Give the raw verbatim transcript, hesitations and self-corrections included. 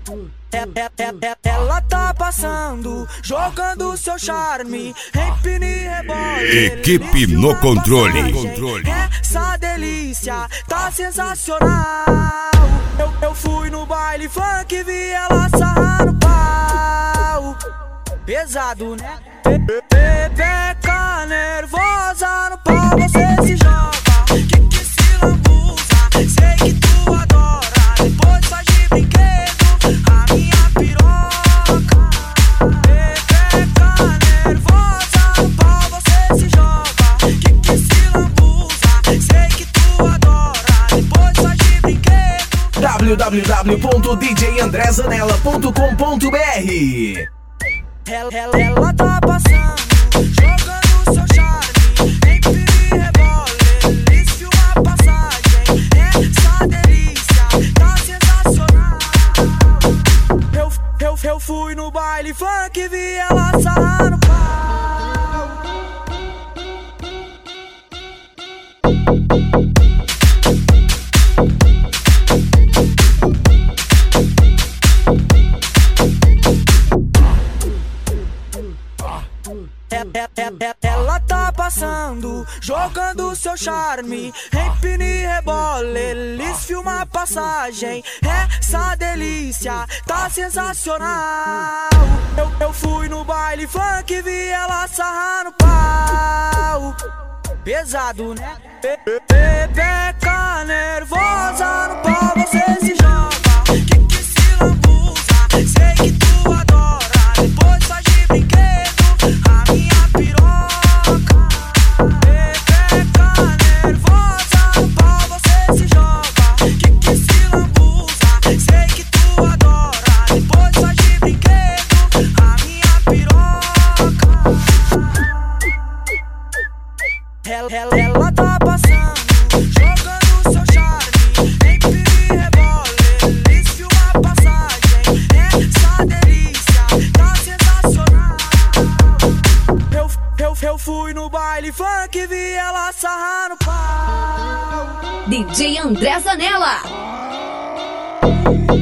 Ela tá passando, jogando seu charme, empine e rebole. Equipe no controle. Essa delícia tá sensacional. Eu, eu fui no baile funk, vi ela sarrar no pau. Pesado, né? Pepeca nervosa no pau, você se joga. Que que se lambuza, sei que tu adora. Depois faz de brinquedo a minha piroca. Pepeca nervosa no pau, você se joga. Que que se lambuza, sei que tu adora. Depois faz de brinquedo. w w w ponto d j andré zanella ponto com ponto b r. Ela, ela, ela tá passando, jogando seu charme, empine e rebole, eles filmam a passagem. Essa delícia tá sensacional. Eu, eu, eu fui no baile funk, vi ela sarrar no pau. Ela tá passando, jogando seu charme, empine e rebole, eles filmam a passagem. Essa delícia tá sensacional. Eu, eu fui no baile funk, vi ela sarrar no pau. Pesado, né? Pepeca nervosa no pau, você se joga. Que que se lambuza, sei que tu adora. Depois faz de brinquedo a minha piroca. Pepeca nervosa no pau, você se joga. Que que se lambuza, sei que tu adora. Depois faz de brinquedo a minha piroca. Ela, ela, ela tá passando, jogando seu charme, empine e rebole, eles filmam a passagem. Essa delícia tá sensacional. Eu, eu, eu fui no baile funk, vi ela sarrar no pau. D J André Zanella.